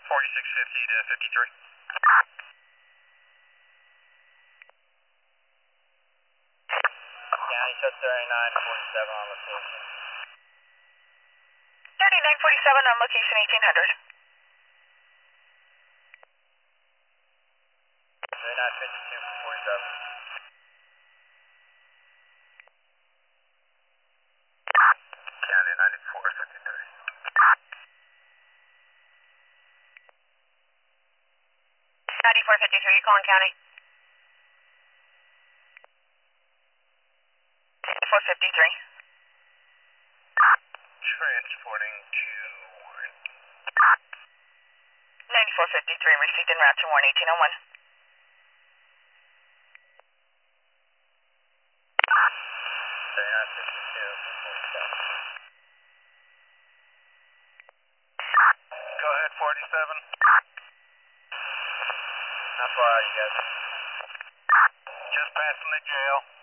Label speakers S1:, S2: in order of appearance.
S1: 4650 to 53. County shut 3947 on location.
S2: 3947 on location 1800.
S1: 3952 for 47. County 9453.
S2: 9453, you calling county? 9453.
S1: Transporting to
S2: 9453, received en route to Warren 1801.
S1: 3952 for 47. Go ahead, 47. How far are you guys? Just passing the jail.